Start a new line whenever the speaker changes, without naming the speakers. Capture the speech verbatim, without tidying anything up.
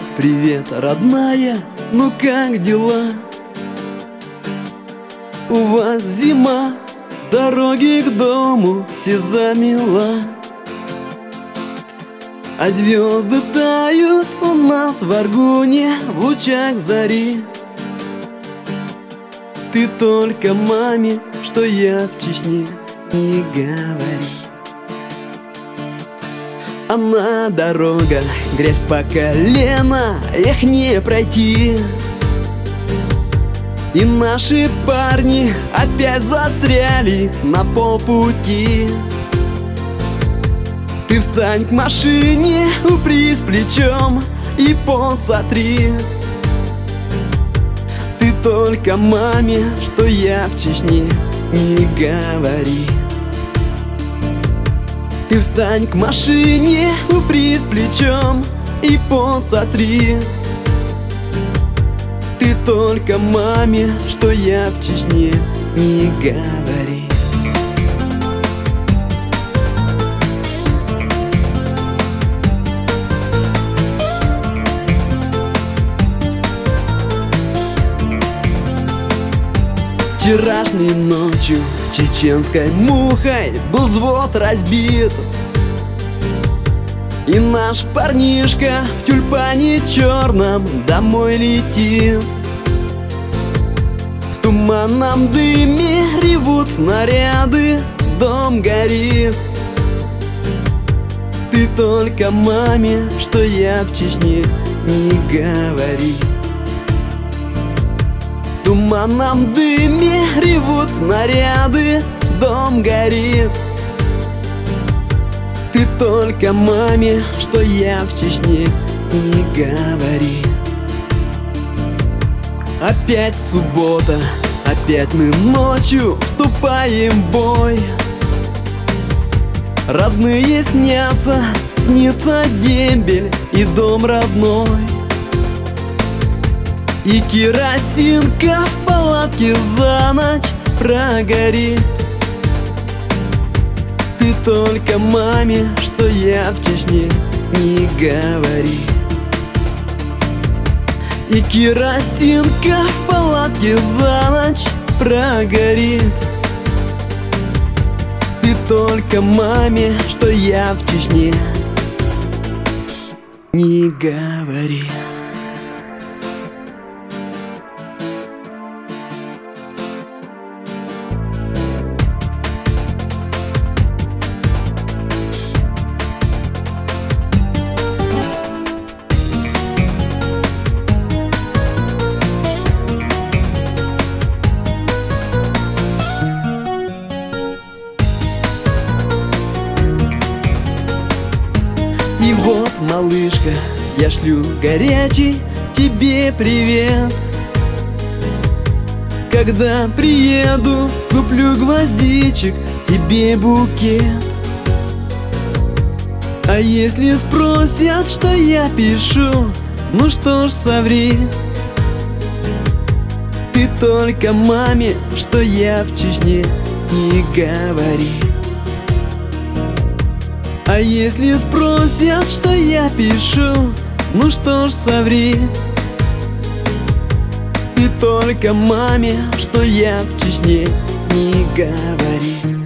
Привет, родная, ну как дела? У вас зима, дороги к дому все замела, а звезды тают у нас в Аргуне в лучах зари. Ты только маме, что я в Чечне, не говори. А на дорогах грязь по колено, их не пройти. И наши парни опять застряли на полпути. Ты встань к машине, упрись плечом и пол сотри. Ты только маме, что я в Чечне, не говори. Ты встань к машине, упрись плечом и пол сотри. Ты только маме, что я в Чечне, не говори. Вчерашней ночью чеченской мухой был взвод разбит, и наш парнишка в тюльпане черном домой летит. В туманном дыме ревут снаряды, дом горит. Ты только маме, что я в Чечне, не говори. В туманном дыме ревут снаряды, дом горит. Ты только маме, что я в Чечне, не говори. Опять суббота, опять мы ночью вступаем в бой. Родные снятся, снится дембель и дом родной. И керосинка в палатке за ночь прогорит. Ты только маме, что я в Чечне, не говори. И керосинка в палатке за ночь прогорит. Ты только маме, что я в Чечне, не говори. И вот, малышка, я шлю горячий тебе привет. Когда приеду, куплю гвоздичек тебе букет. А если спросят, что я пишу, ну что ж, соври. Ты только маме, что я в Чечне, не говори. А если спросят, что я пишу, ну что ж, соври. Ты только маме, что я в Чечне, не говори.